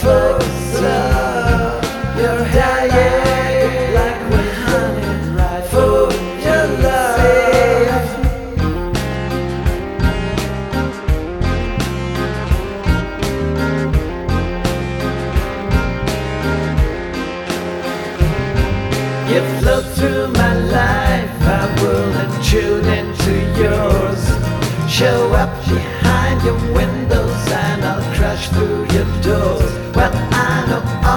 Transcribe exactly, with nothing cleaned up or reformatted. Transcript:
for love. You're dying like with honey for your love. You flow through my life, I will and tune into yours. Show up behind your windows and I'll crash through your doors. Well, I know all